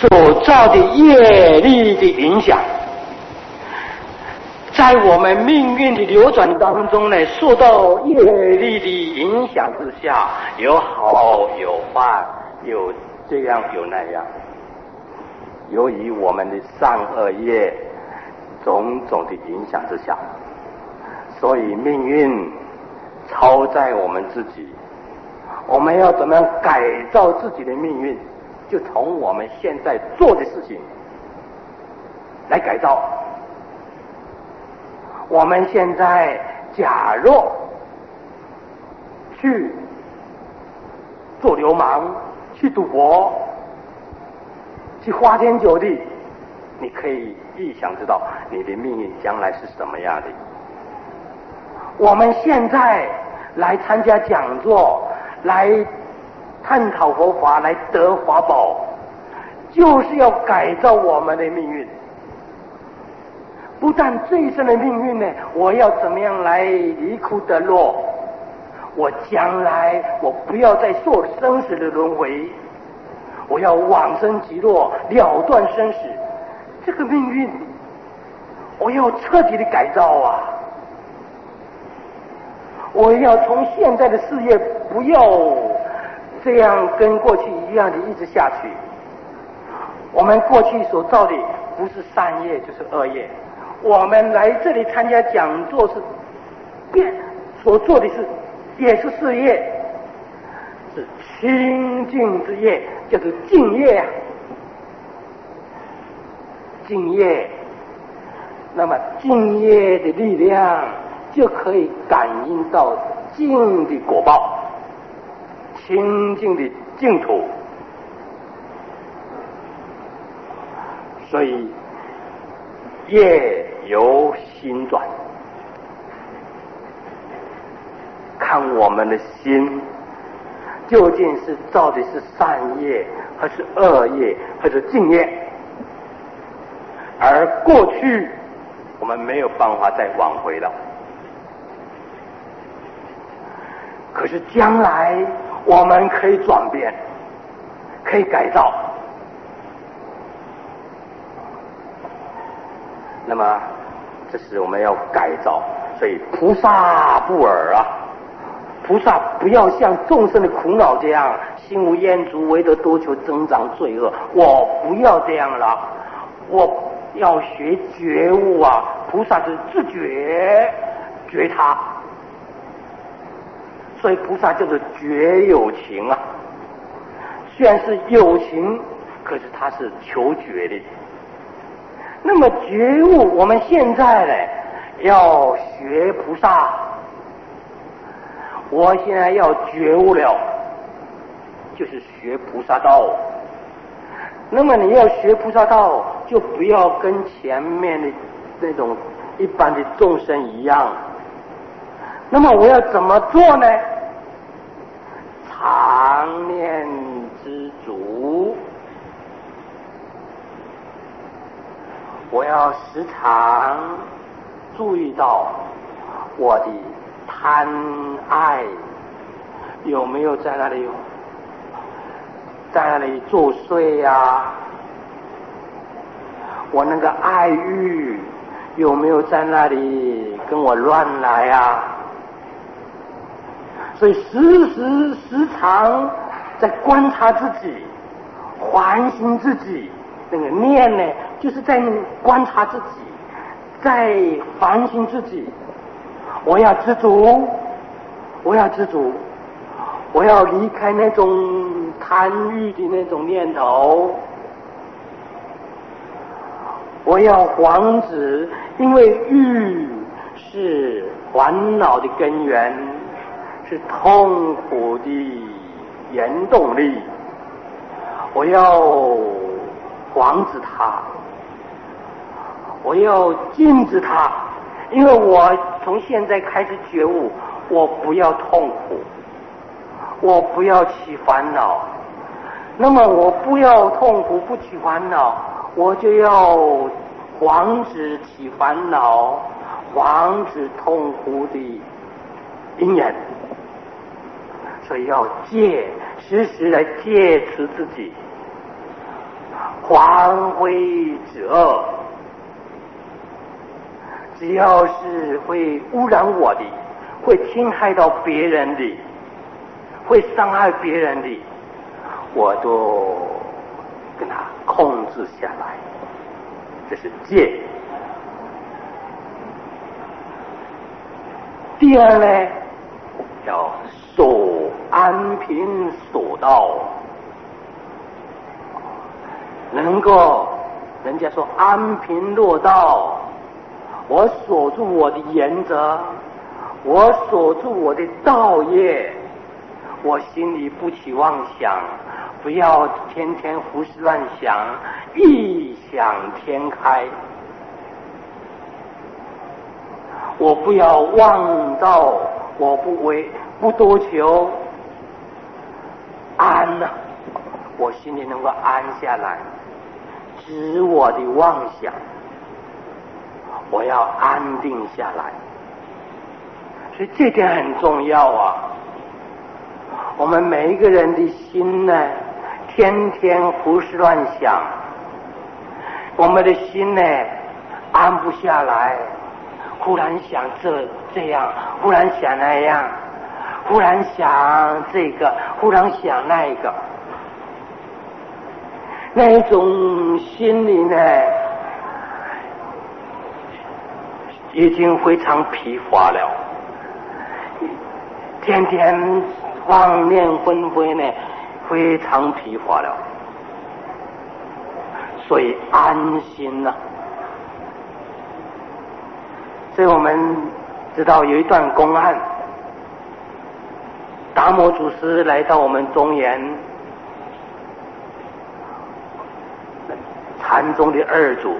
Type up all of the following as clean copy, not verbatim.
所造的业力的影响，在我们命运的流转当中呢，受到业力的影响之下，有好有坏，有这样有那样。由于我们的善恶业种种的影响之下，所以命运超在我们自己。我们要怎么样改造自己的命运，就从我们现在做的事情来改造。我们现在假若去做流氓，去赌博，去花天酒地，你可以预想知道你的命运将来是什么样的。我们现在来参加讲座，来探讨佛法，来得法宝，就是要改造我们的命运。不但这一生的命运呢，我要怎么样来离苦得乐，我将来我不要再受生死的轮回，我要往生极乐，了断生死。这个命运我要彻底的改造啊！我要从现在的事业不要这样跟过去一样的一直下去。我们过去所造的不是善业就是恶业，我们来这里参加讲座是所做的是也是事业，是清净之业，就是净业啊，净业。那么净业的力量就可以感应到净的果报，清净的净土。所以业由心转，看我们的心究竟是造的是善业还是恶业还是净业。而过去我们没有办法再挽回了，可是将来我们可以转变，可以改造。那么这是我们要改造，所以菩萨不尔啊，菩萨不要像众生的苦恼这样心无厌足，唯得多求增长罪恶。我不要这样了，我要学觉悟啊！菩萨是自觉觉他，所以菩萨就是觉有情啊。虽然是有情，可是他是求觉的。那么觉悟，我们现在呢要学菩萨。我现在要觉悟了，就是学菩萨道。那么你要学菩萨道，就不要跟前面的那种一般的众生一样。那么我要怎么做呢？常念知足，我要时常注意到我的贪爱有没有在那里作祟呀？我那个爱欲有没有在那里跟我乱来啊？所以时常在观察自己，反省自己。那个念呢，就是在观察自己，在反省自己。我要知足，我要知足，我要离开那种贪欲的那种念头，我要防止，因为欲是烦恼的根源，是痛苦的原动力，我要防止它，我要禁止它。因为我从现在开始觉悟，我不要痛苦，我不要起烦恼。那么我不要痛苦，不起烦恼，我就要防止起烦恼，防止痛苦的因缘。所以要戒，时时来戒持自己， 团会者，只要是会污染我的，会侵害到别人的，会伤害别人的，我都跟他控制下来，这是戒。第二呢，叫守安贫守道，能够人家说安贫乐道，我守住我的原则，我守住我的道业，我心里不起妄想，不要天天胡思乱想，异想天开，我不要妄道，我不多求安啊，我心里能够安下来，止我的妄想，我要安定下来，所以这点很重要啊。我们每一个人的心呢，天天胡思乱想，我们的心呢安不下来，忽然想这样，忽然想那样，忽然想这个，忽然想那一个，那一种心里呢已经非常疲乏了，天天妄念纷飞呢，非常疲乏了，所以安心了。所以我们知道有一段公案，达摩祖师来到我们中原，禅宗的二祖，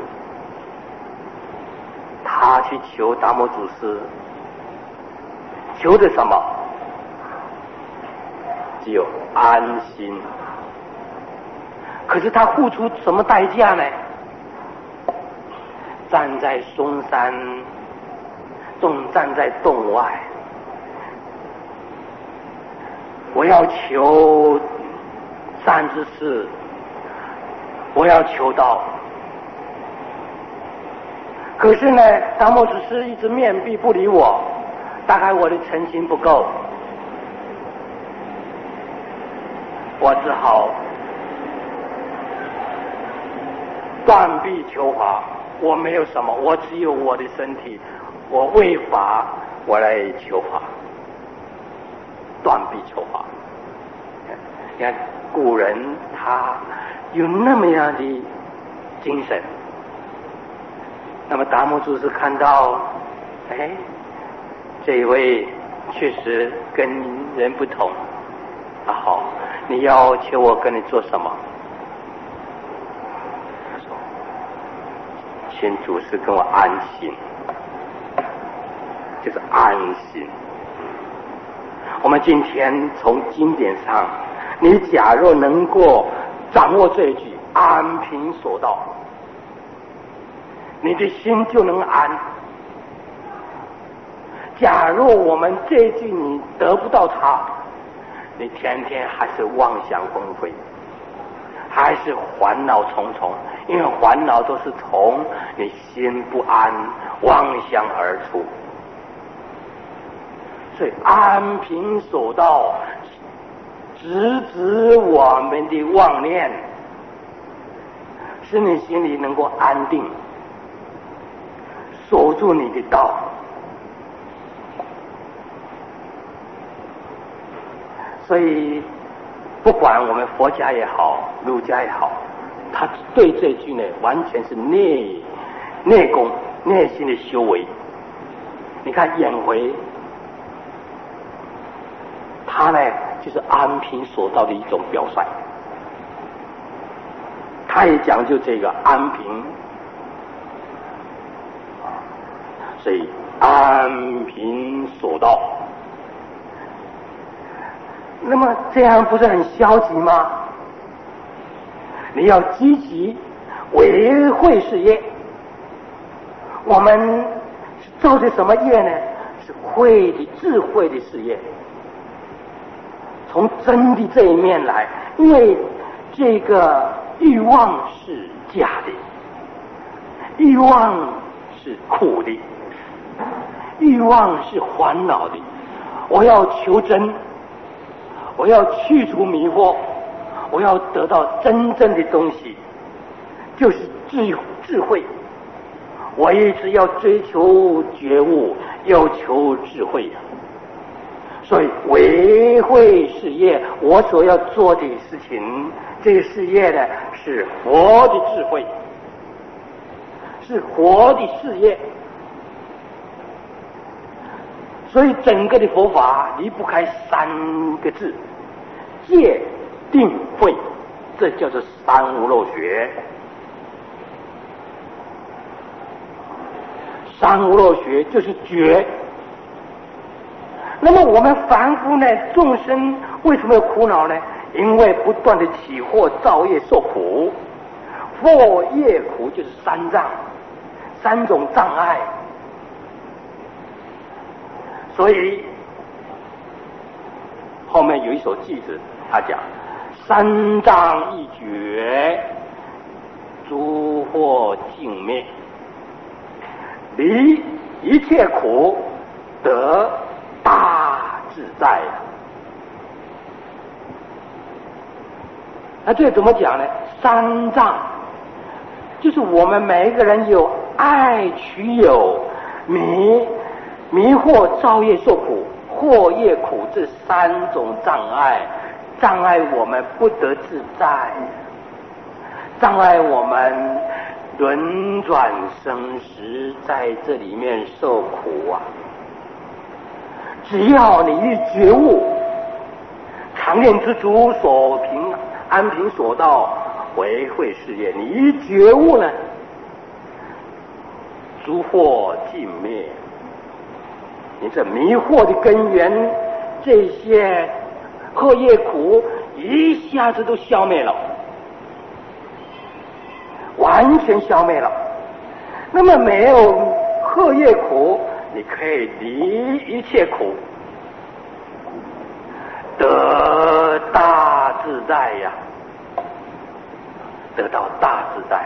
他去求达摩祖师，求的什么？只有安心。可是他付出什么代价呢？站在嵩山，站在洞外，我要求善知识，我要求道。可是呢，达摩祖师一直面壁不理我，大概我的诚心不够，我只好断臂求法。我没有什么，我只有我的身体，我为法，我来求法，断臂求法。你看古人他有那么样的精神。那么达摩祖师看到，这一位确实跟人不同啊，好，你要求我跟你做什么？他说，请祖师跟我安心，就是安心。我们今天从经典上，你假若能够掌握这一句安贫守道，你的心就能安。假若我们这一句你得不到它，你天天还是妄想纷飞，还是烦恼重重，因为烦恼都是从你心不安妄想而出。所以安贫守道直指我们的妄念，使你心里能够安定，守住你的道。所以不管我们佛家也好，儒家也好，他对这句呢完全是内功内心的修为。你看颜回，他呢就是安贫守道的一种表率，他也讲究这个安贫，所以安贫守道。那么这样不是很消极吗？你要积极维慧事业。我们做的什么业呢？是慧的智慧的事业。从真的这一面来，因为这个欲望是假的，欲望是苦的，欲望是烦恼的。我要求真，我要去除迷惑，我要得到真正的东西，就是智慧。我一直要追求觉悟，要求智慧。所以维慧事业，我所要做的事情，这个事业呢，是佛的智慧，是佛的事业。所以整个的佛法离不开3个字：戒、定、慧，这叫做三无漏学。三无漏学就是觉。那么我们凡夫呢，众生为什么有苦恼呢？因为不断的起惑造业受苦。惑业苦就是3障，3种障碍。所以后面有一首句子，他讲3障一绝，诸惑尽灭，离一切苦，得大自在。那这怎么讲呢？3障就是我们每一个人有爱取有、迷惑造业受苦、惑业苦这3种障碍，障碍我们不得自在，障碍我们轮转生死，在这里面受苦啊。只要你一觉悟，常念知足，所凭安贫所到，维慧事业，你一觉悟呢，诸惑尽灭，你这迷惑的根源，这些恶业苦一下子都消灭了，完全消灭了。那么没有恶业苦，你可以离一切苦，得大自在呀，得到大自在。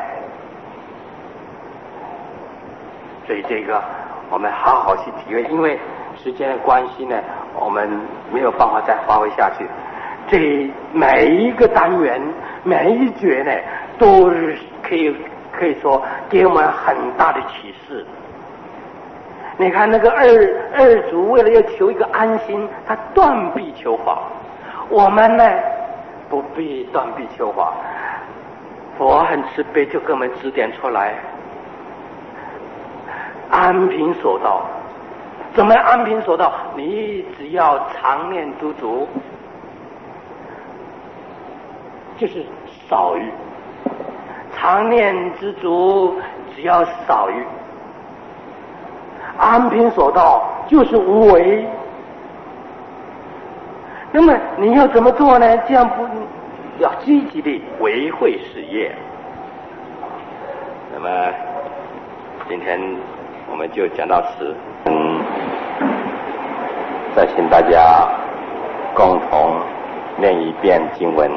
所以这个我们好好去体会，因为时间的关系呢，我们没有办法再发挥下去。这每一个单元，每一节呢，都是可以说给我们很大的启示。你看那个二祖为了要求一个安心，他断臂求法。我们呢，不必断臂求法，佛很慈悲，就给我们指点出来。安贫所到，怎么安贫所到？你只要常念知足，就是少欲。常念知足，只要少欲。安贫所到就是无为。那么你要怎么做呢？这样不要积极的维慧事业。那么今天我们就讲到此，再请大家共同念一遍经文。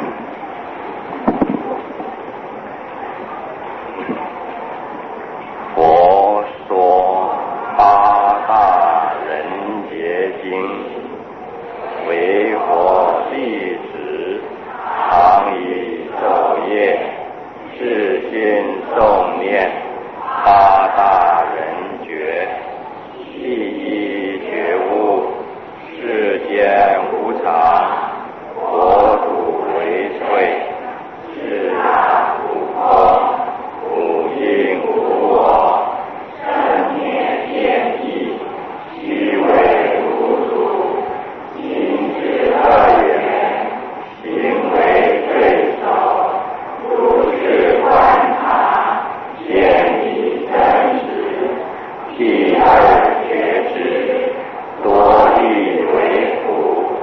佛说八大人觉经，为佛弟子常以昼夜至心诵念八大人觉，第一觉悟世间无常，国土为脆，是大不空，无因无我，生灭变异，其为无主，今之恶缘，行为对手，如是观察，见以真实，第二觉知，多利为苦，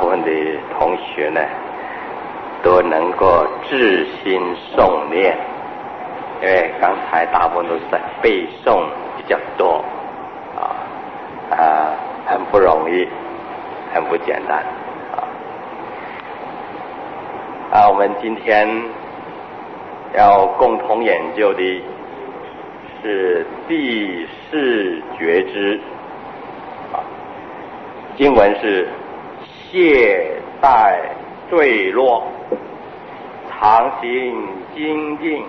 部分的同学呢，都能够自心诵念，因为刚才大部分都是在背诵比较多，很不容易，很不简单，我们今天要共同研究的是第四觉支，经文是懈怠坠落，常行精进，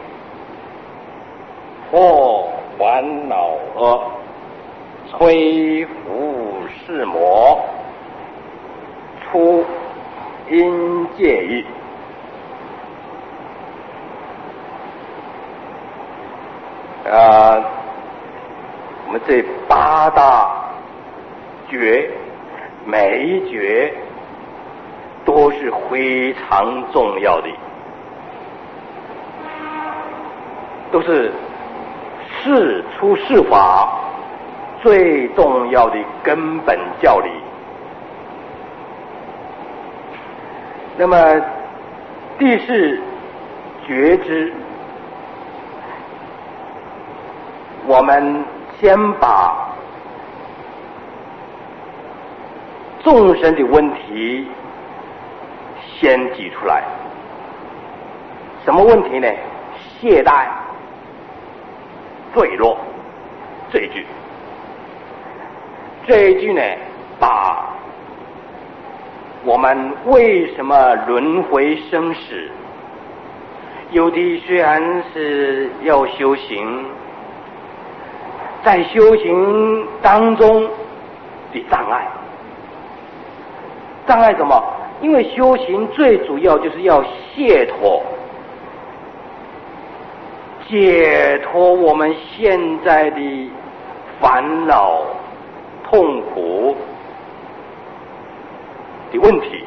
或烦恼恶，摧伏世魔，出阴界狱。我们这8大觉，每一觉都是非常重要的，都是事出世法最重要的根本教理。那么第四觉支，我们先把众生的问题先举出来。什么问题呢？懈怠、坠落这一句。这一句呢，把我们为什么轮回生死，有的虽然是要修行，在修行当中的障碍什么？因为修行最主要就是要解脱我们现在的烦恼痛苦的问题，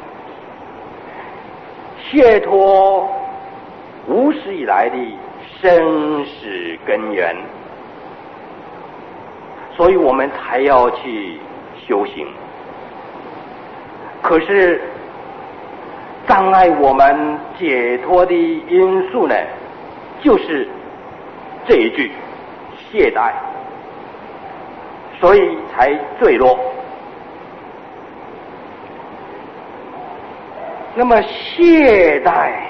解脱无始以来的生死根源，所以我们才要去修行。可是障碍我们解脱的因素呢，就是这一句懈怠，所以才坠落。那么懈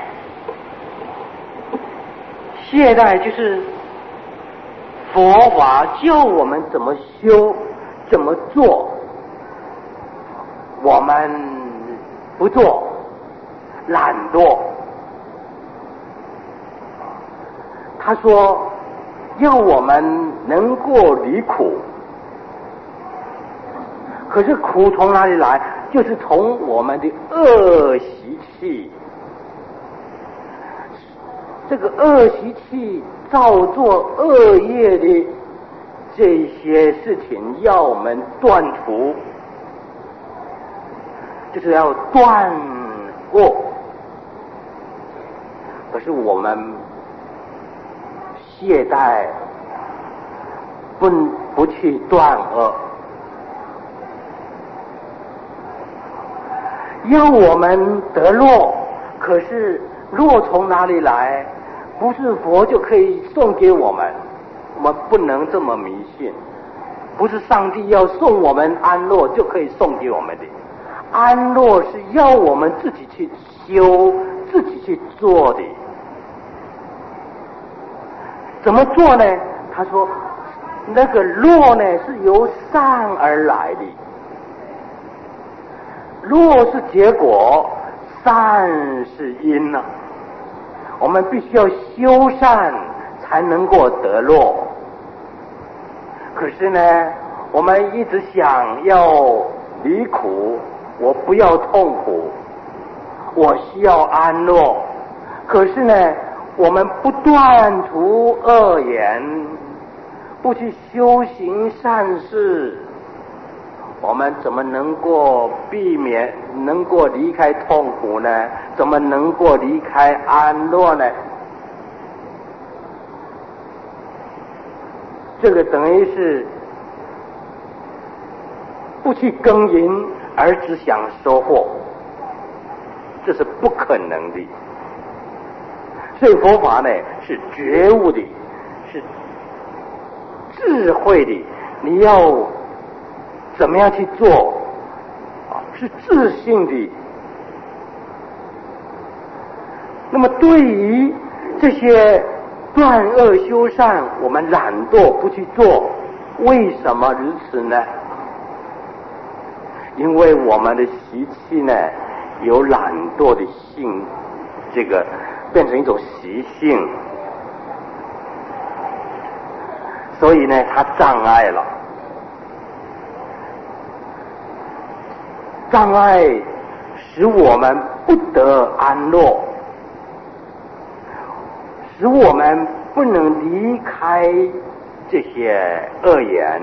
怠就是佛法教我们怎么修怎么做，我们不做，懒惰。他说要我们能够离苦，可是苦从哪里来？就是从我们的恶习气。这个恶习气造作恶业的这些事情要我们断除，就是要断恶。可是我们懈怠，不去断恶，要我们得乐，可是乐从哪里来？不是佛就可以送给我们，我们不能这么迷信。不是上帝要送我们安乐就可以送给我们的，安乐是要我们自己去修，自己去做的。怎么做呢？他说那个乐呢是由善而来的，乐是结果，善是因啊。我们必须要修善才能够得乐。可是呢，我们一直想要离苦，我不要痛苦，我需要安乐。可是呢，我们不断除恶言，不去修行善事，我们怎么能够避免，能够离开痛苦呢？怎么能够离开安乐呢？这个等于是不去耕耘， 而只想收获，这是不可能的。所以佛法呢是觉悟的，是智慧的，你要怎么样去做是自信的。那么对于这些断恶修善，我们懒惰不去做，为什么如此呢？因为我们的习气呢有懒惰的性，这个变成一种习性，所以呢它障碍了，障碍使我们不得安乐，使我们不能离开这些恶言。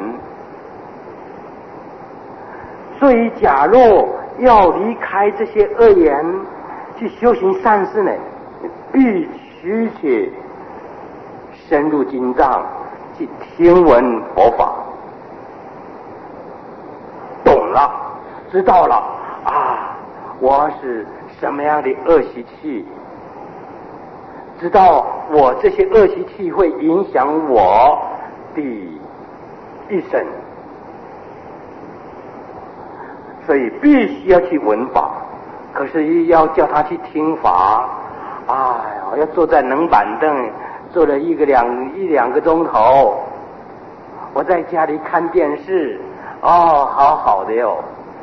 所以假若要离开这些恶言去修行善事呢，必须去深入经藏，去听闻佛法，懂了知道了啊，我是什么样的恶习气，知道我这些恶习气会影响我的一生，所以必须要去闻法。可是要叫他去听法，要坐在冷板凳坐了一两个钟头，我在家里看电视，好好的哟。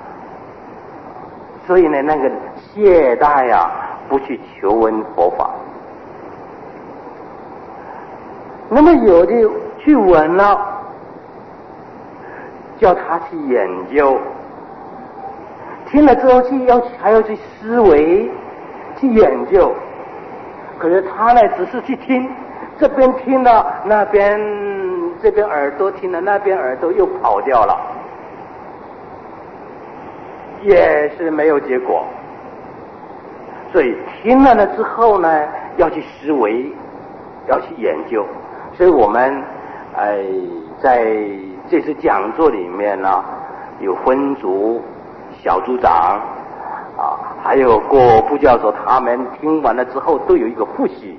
所以呢，那个懈怠不去求闻佛法。那么有的去闻了，叫他去研究，听了之后还要去思维，去研究。可是他呢，只是去听，这边听了，那边这边耳朵听了，那边耳朵又跑掉了，也是没有结果。所以听了呢之后呢，要去思维，要去研究。所以我们在这次讲座里面呢，有分组、小组长还有过副教授，他们听完了之后都有一个复习。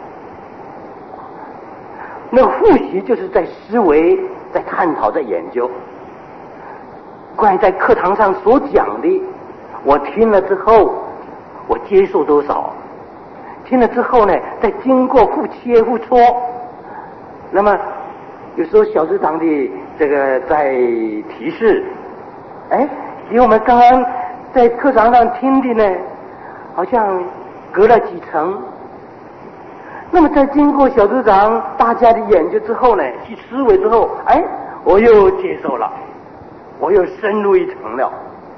那个复习就是在思维、在探讨、在研究。关于在课堂上所讲的，我听了之后，我接受多少？听了之后呢，再经过互切互磋。那么有时候小组长的这个在提示，比我们刚刚在课堂上听的呢，好像隔了几层。那么在经过小组长大家的研究之后呢，去思维之后，我又接受了，我又深入一层了。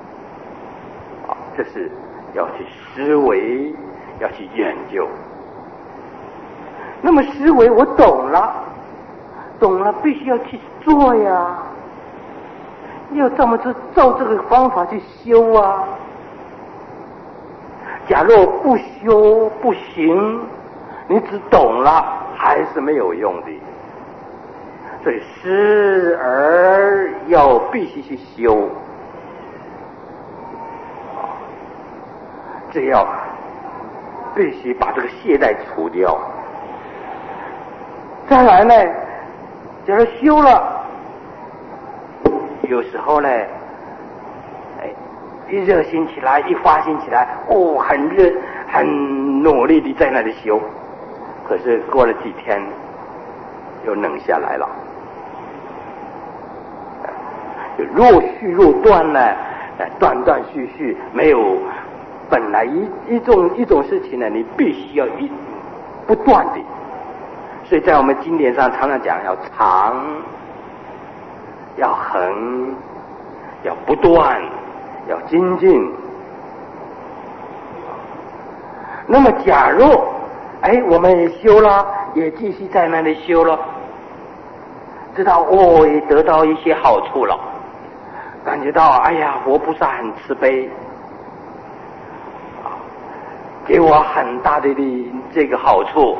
这是要去思维，要去研究。那么思维我懂了必须要去做呀，要这么照这个方法去修啊。假若不修不行，你只懂了还是没有用的。所以思而要必须去修，这要必须把这个懈怠除掉。再来呢，假如修了，有时候呢，一热心起来，一发心起来，很热，很努力的在那里修。可是过了几天，又冷下来了，就若续若断呢，断断续续，没有本来一种事情呢，你必须要不断的。所以在我们经典上常常讲，要长，要恒，要不断，要精进。那么假若我们也修了，也继续在那里修了，知道也得到一些好处了，感觉到佛菩萨很慈悲，给我很大的这个好处。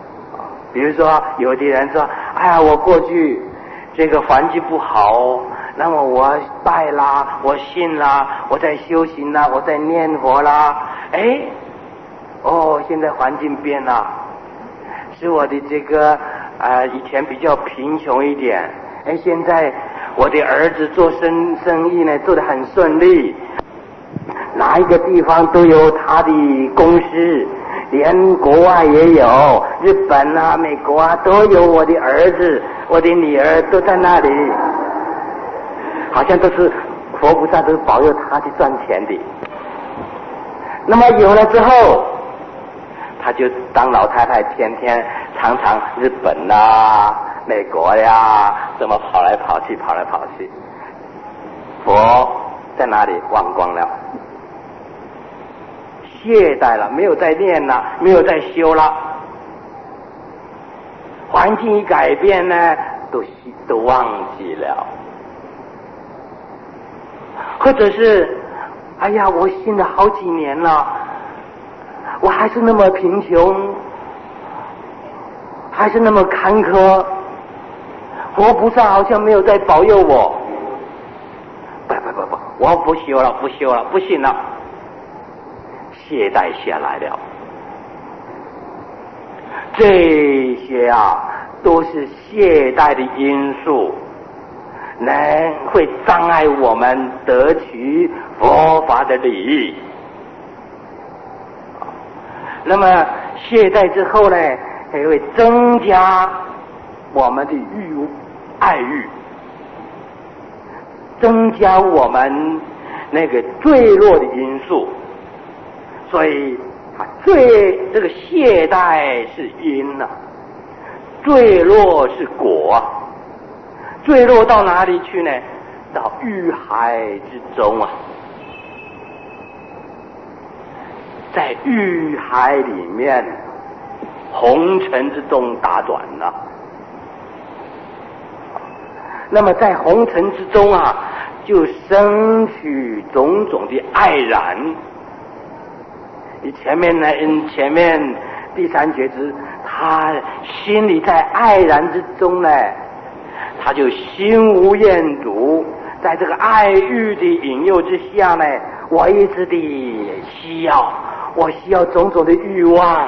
比如说有的人说，我过去这个环境不好， 那么我拜啦，我信啦，我在修行啦，我在念佛啦，现在环境变了，是我的这个以前比较贫穷一点，现在我的儿子做生意呢做得很顺利，哪一个地方都有他的公司，连国外也有，日本啊美国啊都有我的儿子我的女儿都在那里，好像都是佛菩萨都保佑他去赚钱的。那么有了之后，他就当老太太天天常常日本啦美国呀怎么跑来跑去，佛在哪里忘光了，懈怠了，没有在念了，没有在修了，环境一改变呢都忘记了，或者是我信了好几年了，我还是那么贫穷，还是那么坎坷，佛菩萨好像没有在保佑我，不，我不修了，不信了，懈怠下来了。这些都是懈怠的因素，会障碍我们得取佛法的利益。那么懈怠之后呢，还会增加我们的爱欲，增加我们那个坠落的因素。所以这个懈怠是因坠落是果坠落到哪里去呢？到欲海之中在欲海里面红尘之中打转那么在红尘之中就生起种种的爱染。你前面第三觉知，他心里在爱染之中呢，他就心无厌足，在这个爱欲的引诱之下呢，我一直的我需要种种的欲望。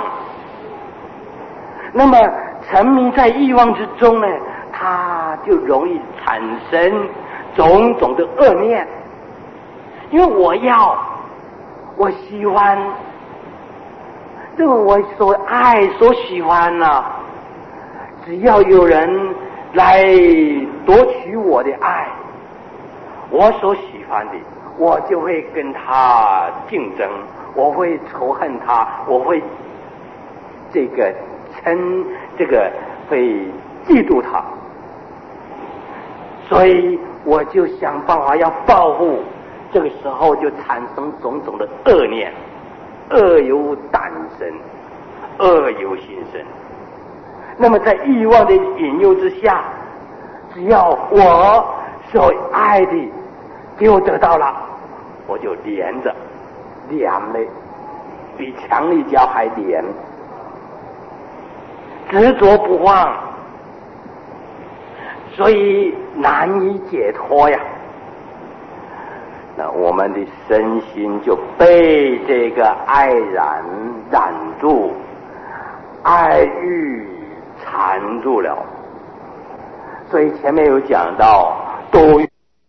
那么沉迷在欲望之中呢，他就容易产生种种的恶念，因为我喜欢这个我所爱所喜欢只要有人来夺取我的爱，我所喜欢的，我就会跟他竞争，我会仇恨他，我会会嫉妒他，所以我就想办法要报复，这个时候就产生种种的恶念，恶由胆生，恶由心生。那么在欲望的引诱之下，只要我所爱的给我得到了，我就连了，比强力胶还连，执着不放，所以难以解脱呀。那我们的身心就被这个爱染住，爱欲缠住了。所以前面有讲到，多